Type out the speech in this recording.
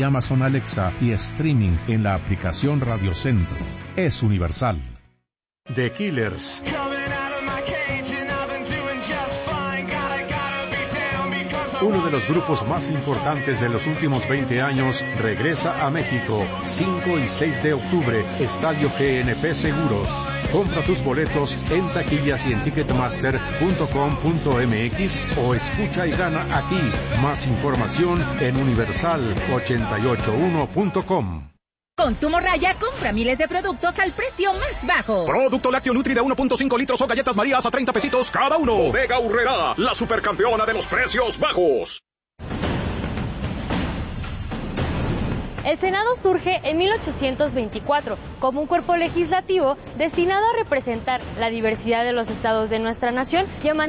y Amazon Alexa y streaming en la aplicación Radio Centro. Es universal. The Killers. Uno de los grupos más importantes de los últimos 20 años regresa a México, 5 y 6 de octubre, Estadio GNP Seguros. Compra tus boletos en taquillas y en ticketmaster.com.mx o escucha y gana aquí. Más información en universal881.com. Con tu morralla, compra miles de productos al precio más bajo. Producto lácteo Nutri de 1.5 litros o galletas Marías a 30 pesitos cada uno. Bodega Aurrerá, la supercampeona de los precios bajos. El Senado surge en 1824 como un cuerpo legislativo destinado a representar la diversidad de los estados de nuestra nación y a mantener